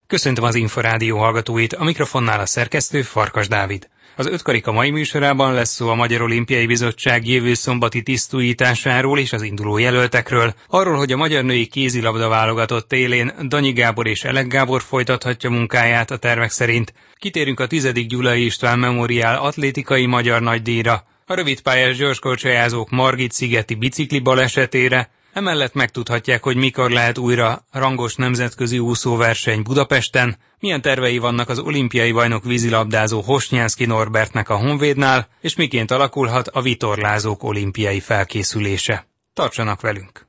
Köszöntöm az Inforádió hallgatóit, a mikrofonnál a szerkesztő Farkas Dávid. Az Ötkarika mai műsorában lesz szó a Magyar Olimpiai Bizottság jövő szombati tisztújításáról és az induló jelöltekről, arról, hogy a magyar női kézilabda válogatott élén Danyi Gábor és Elek Gábor folytathatja munkáját a tervek szerint. Kitérünk a 10. Gyulai István Memoriál atlétikai magyar nagydíjra, a rövidpályás gyorskorcsolyázók Margit-szigeti bicikli balesetére. Emellett megtudhatják, hogy mikor lehet újra rangos nemzetközi úszóverseny Budapesten, milyen tervei vannak az olimpiai bajnok vízilabdázó Hosnyánszky Norbertnek a Honvédnál, és miként alakulhat a vitorlázók olimpiai felkészülése. Tartsanak velünk!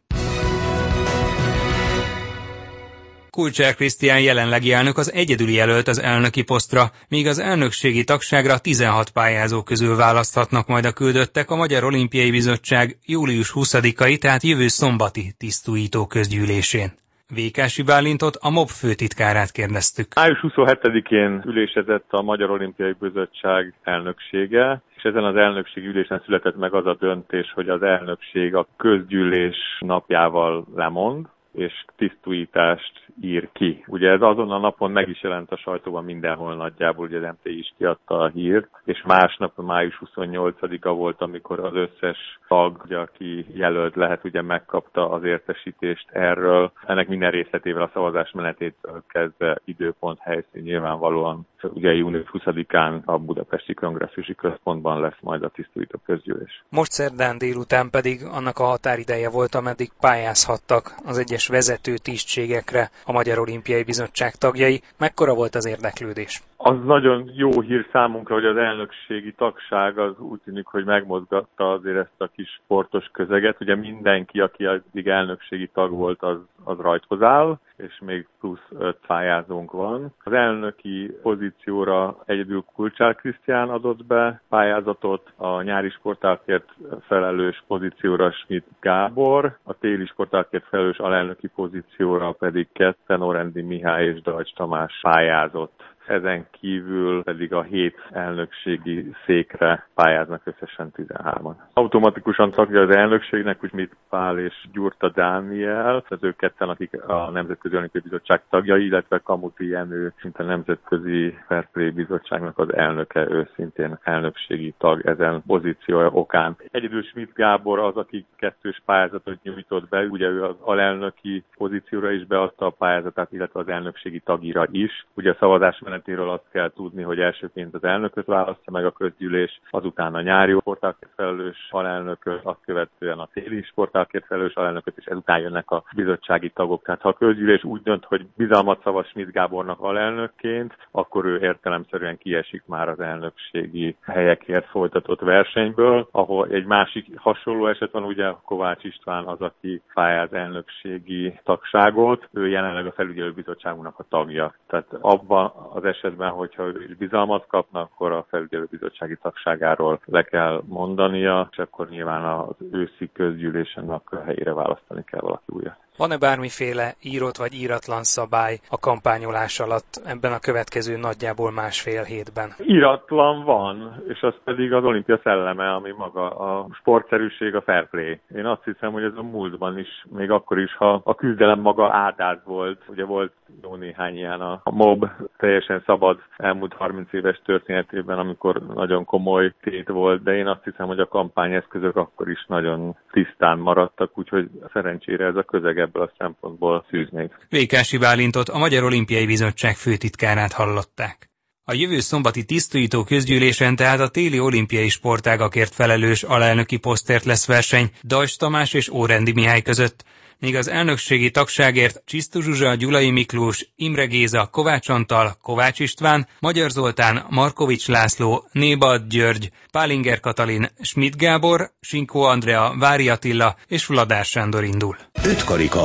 Kulcsár Krisztián jelenlegi elnök az egyedüli jelölt az elnöki posztra, míg az elnökségi tagságra 16 pályázó közül választhatnak majd a küldöttek a Magyar Olimpiai Bizottság július 20-ai, tehát jövő szombati tisztújító közgyűlésén. Vékási Bálintot, a MOB főtitkárát kérdeztük. Május 27-én ülésezett a Magyar Olimpiai Bizottság elnöksége, és ezen az elnökségi ülésen született meg az a döntés, hogy az elnökség a közgyűlés napjával lemond, és tisztújítást ír ki. Ugye ez azon a napon meg is jelent a sajtóban mindenhol nagyjából, ugye az MTI is kiadta a hírt, és másnap, május 28-a volt, amikor az összes tag, ugye, aki jelölt lehet, ugye megkapta az értesítést erről. Ennek minden részletével a szavazás menetétől kezdve időpont, helyszín nyilvánvalóan ugye június 20-án a Budapesti Kongresszusi Központban lesz majd a tisztújító közgyűlés. Most szerdán délután pedig annak a határideje volt, ameddig pályázhattak az egyes vezető tisztségekre a Magyar Olimpiai Bizottság tagjai. Mekkora volt az érdeklődés? Az nagyon jó hír számunkra, hogy az elnökségi tagság az úgy tűnik, hogy megmozgatta azért ezt a kis sportos közeget. Ugye mindenki, aki addig elnökségi tag volt, az rajthoz áll, és még plusz 5 pályázónk van. Az elnöki pozícióra egyedül Kulcsár Krisztián adott be pályázatot, a nyári sportágért felelős pozícióra Schmidt Gábor, a téli sportágért felelős alelnöki pozícióra pedig ketten Órendi Mihály és Deutsch Tamás pályázott. Ezen kívül pedig a 7 elnökségi székre pályáznak összesen 13-an. Automatikusan tagja az elnökségnek, úgy Schmidt Pál és Gyurta Dániel, az ők ketten, akik a Nemzetközi Olimpiai Bizottság tagjai, illetve Kamuti Jenő, mint a Nemzetközi Fair Play Bizottságnak az elnöke, ő szintén elnökségi tag ezen pozíciója okán. Egyedül Schmidt Gábor az, aki 2 pályázatot nyújtott be, ugye ő az alelnöki pozícióra is beadta a pályázatát, illetve az elnökségi tagira is. Ugye a szavazás menetéről azt kell tudni, hogy elsőként az elnököt választja meg a közgyűlés, azután a nyári sportágért felelős alelnököt, azt követően a téli sportágért felelős alelnököt, és ezután jönnek a bizottsági tagok. Tehát ha a közgyűlés úgy dönt, hogy bizalmat szavaz Schmidt Gábornak alelnökként, akkor ő értelemszerűen kiesik már az elnökségi helyekért folytatott versenyből, ahol egy másik hasonló eset van, ugye Kovács István az, aki pályáz elnökségi tagságot, ő jelenleg a felügyelőbizottságunknak a tagja. Tehát abban az esetben, hogyha ő is bizalmat kapna, akkor a felügyelőbizottsági tagságáról le kell mondania, és akkor nyilván az őszi közgyűlésen a helyére választani kell valaki újat. Van-e bármiféle írott vagy íratlan szabály a kampányolás alatt ebben a következő nagyjából másfél hétben? Íratlan van, és az pedig az olimpia szelleme, ami maga a sportszerűség, a fair play. Én azt hiszem, hogy ez a múltban is, még akkor is, ha a küzdelem maga ádáz volt, ugye volt jó néhány ilyen a MOB teljesen szabad elmúlt 30 éves történetében, amikor nagyon komoly tét volt, de én azt hiszem, hogy a kampányeszközök akkor is nagyon tisztán maradtak, úgyhogy szerencsére ez a közeg ebből a szempontból szűz még. Vékási Bálintot, a Magyar Olimpiai Bizottság főtitkárát hallották. A jövő szombati tisztújító közgyűlésen tehát a téli olimpiai sportágakért felelős alelnöki posztért lesz verseny Deutsch Tamás és Órendi Mihály között, míg az elnökségi tagságért Csisztus Zsuzsa, Gyulai Miklós, Imre Géza, Kovács Antal, Kovács István, Magyar Zoltán, Markovics László, Nébad György, Pálinger Katalin, Schmidt Gábor, Sinkó Andrea, Vári Attila és Vladár Sándor indul. Ötkarika.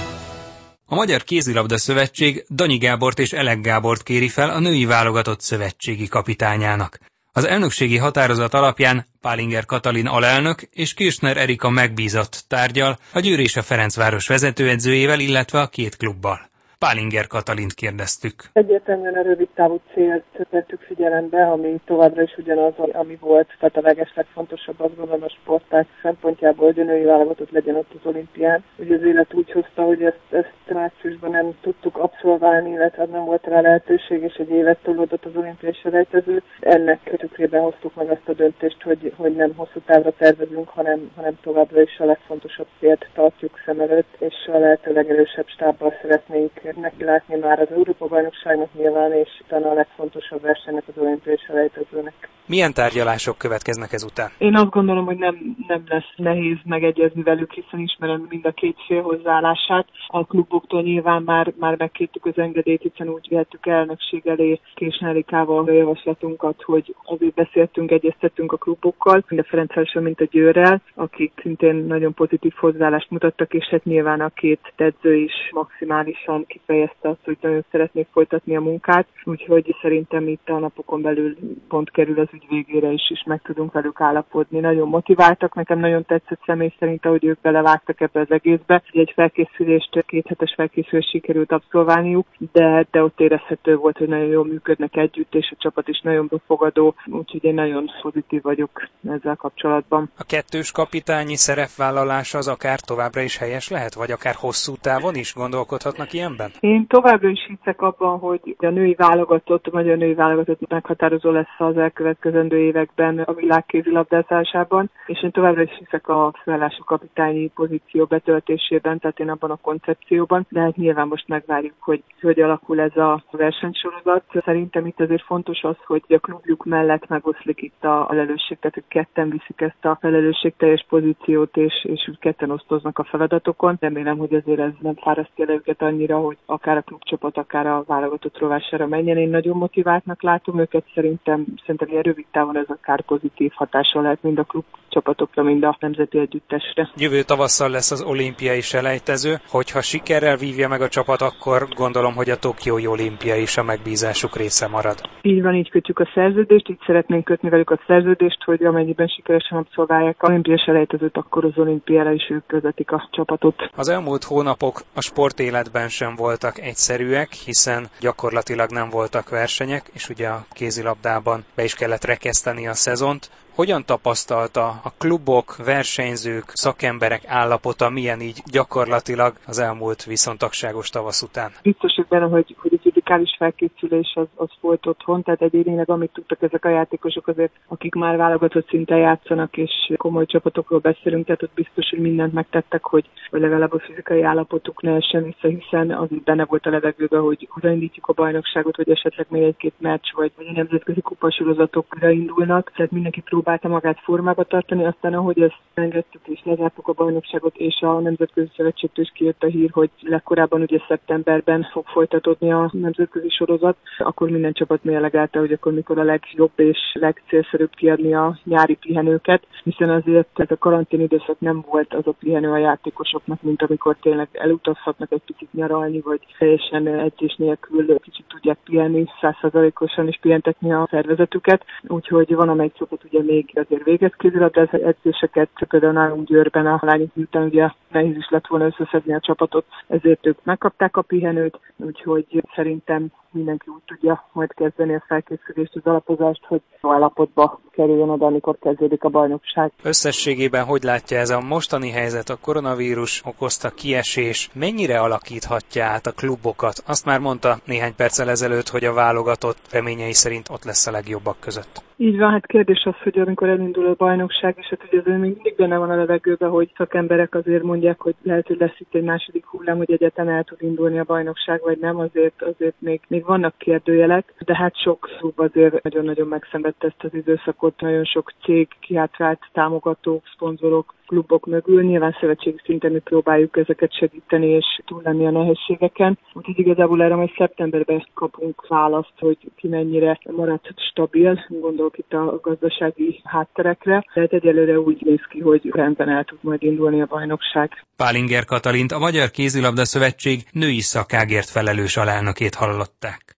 A Magyar Kézilabda Szövetség Danyi Gábort és Elek Gábort kéri fel a női válogatott szövetségi kapitányának. Az elnökségi határozat alapján Pálinger Katalin alelnök és Kirchner Erika megbízott tárgyal a Győr és a Ferencváros vezetőedzőjével, illetve a 2 klubbal. Pálinger Katalint kérdeztük. Egyértelműen a rövid távú célt vettük figyelembe, ami továbbra is ugyanaz, ami volt, tehát a legfontosabb azt gondolom a sportág szempontjából, hogy a női válogatott legyen ott az olimpián. Ugye az élet úgy hozta, hogy ezt márciusban nem tudtuk abszolválni, illetve nem volt rá lehetőség, és egy évet tolódott az olimpiai selejtező. Ennek tükrében hoztuk meg azt a döntést, hogy nem hosszú távra tervezünk, hanem továbbra is a legfontosabb célt tartjuk szem előtt, és a lehető legerősebb stábbal szeretnénk neki látni már az Európa-bajnokságnak nyilván, és utána a legfontosabb versenynek az olimpiai selejtezőnek. Milyen tárgyalások következnek ezután? Én azt gondolom, hogy nem lesz nehéz megegyezni velük, hiszen ismerem mind a két fél hozzáállását. A kluboktól nyilván már megkértük az engedélyt, hiszen úgy vettük elnökség elé Késne Erikával a javaslatunkat, hogy azért beszéltünk, egyeztettünk a klubokkal, mind a Ferencvárossal, mint a Győrrel, akik szintén nagyon pozitív hozzáállást mutattak, és hát nyilván a két edző is maximálisan kifejezte azt, hogy nagyon szeretnék folytatni a munkát, úgyhogy szerintem itt a napokon belül pont kerül az ügy végére is meg tudunk velük állapodni. Nagyon motiváltak, nekem nagyon tetszett személy szerint, ahogy ők belevágtak ebbe az egészbe. Egy felkészülést, 2 hetes felkészülést sikerült abszolválniuk, de ott érezhető volt, hogy nagyon jól működnek együtt, és a csapat is nagyon befogadó, úgyhogy én nagyon pozitív vagyok ezzel kapcsolatban. A kettős kapitányi szerepvállalás az akár továbbra is helyes lehet, vagy akár hosszú távon is gondolkodhatnak ilyenben? Én továbbra is hiszek abban, hogy a női válogatott, a magyar női válogatott meghatározó lesz az elkövetkezendő években a világ kézilabdázásában, és én továbbra is hiszek a felállású kapitányi pozíció betöltésében, tehát én abban a koncepcióban, de hát nyilván most megvárjuk, hogy alakul ez a versenysorozat. Szerintem itt azért fontos az, hogy a klubjuk mellett megoszlik itt a felelősség, tehát hogy ketten viszik ezt a felelősségteljes pozíciót, és úgy ketten osztoznak a feladatokon. Remélem, hogy azért ez nem fárasztja le őket annyira, hogy akár a klubcsapat, akár a válogatott rovására menjen. Én nagyon motiváltnak látom őket, szerintem ilyen rövid távon ez akár pozitív hatása lehet mind a klubcsapatokra, mind a nemzeti együttesre. Jövő tavasszal lesz az olimpiai selejtező, hogyha sikerrel vívja meg a csapat, akkor gondolom, hogy a tokiói olimpia is a megbízásuk része marad. Így van, így kötjük a szerződést, így szeretnénk kötni velük a szerződést, hogy amennyiben sikeresen abszolválják a olimpiai selejtezőt, akkor az olimpiára is ők vezetik a csapatot. Az elmúlt hónapok a sportéletben sem voltak egyszerűek, hiszen gyakorlatilag nem voltak versenyek, és ugye a kézilabdában be is kellett rekeszteni a szezont. Hogyan tapasztalta a klubok, versenyzők, szakemberek állapota, milyen így gyakorlatilag az elmúlt viszontagságos tavasz után? Biztos, hogy benne, hogy egy fizikális felkészülés az volt otthon, tehát egyébként amit tudtak ezek a játékosok azért, akik már válogatott szinten játszanak, és komoly csapatokról beszélünk, tehát ott biztos, hogy mindent megtettek, hogy legalább a fizikai állapotuk ne essen vissza, hiszen az így benne volt a levegőben, hogy odaindítjuk a bajnokságot, vagy esetleg még 1-2 meccs, vagy a nemzetközi kupasorozatok indulnak, tehát mindenki próbálta magát formába tartani, aztán ahogy ezt engedtük és lezártuk a bajnokságot, és a Nemzetközi Szövetségtől is kijött a hír, hogy legkorábban ugye szeptemberben fog folytatódni a nemzetközi sorozat, akkor minden csapat mérlegelte, hogy akkor mikor a legjobb és legcélszerűbb kiadni a nyári pihenőket, hiszen azért ez a karantén időszak nem volt az a pihenő a játékosoknak, mint amikor tényleg elutazhatnak egy picit nyaralni, vagy teljesen edzés nélkül kicsit tudják pihenni, 100%-osan is pihentetni a szervezetüket, úgyhogy van amelyik csapat ugye még azért végez kézilabda edzéseket, például nálunk Győrben a lányok miután ugye nehéz is lett volna összeszedni a csapatot, ezért ők megkapták a pihenőt, úgyhogy szerintem mindenki úgy tudja majd kezdeni a felkészülést, az alapozást, hogy jó állapotba kerüljön oda, amikor kezdődik a bajnokság. Összességében hogy látja ez a mostani helyzet, a koronavírus okozta kiesés, mennyire alakíthatja át a klubokat? Azt már mondta néhány perccel ezelőtt, hogy a válogatott reményei szerint ott lesz a legjobbak között. Így van, hát kérdés az, hogy amikor elindul a bajnokság, és hát ugye azért még mindig benne van a levegőben, hogy szakemberek azért mondják, hogy lehet, hogy lesz itt egy második hullám, hogy egyáltalán el tud indulni a bajnokság, vagy nem, azért még vannak kérdőjelek, de hát sok klub azért nagyon-nagyon megszenvedte ezt az időszakot, nagyon sok cég kihátrált, támogatók, szponzorok, klubok mögül. Nyilván szövetségi szinten mi próbáljuk ezeket segíteni és túl lenni a nehézségeken. Úgyhogy igazából erre majd szeptemberben kapunk választ, hogy ki mennyire maradt stabil, gondolok itt a gazdasági hátterekre, de egyelőre úgy néz ki, hogy rendben el tud majd indulni a bajnokság. Pálinger Katalint, a Magyar Kézilabda Szövetség női szakágért felelős alelnökét hallották.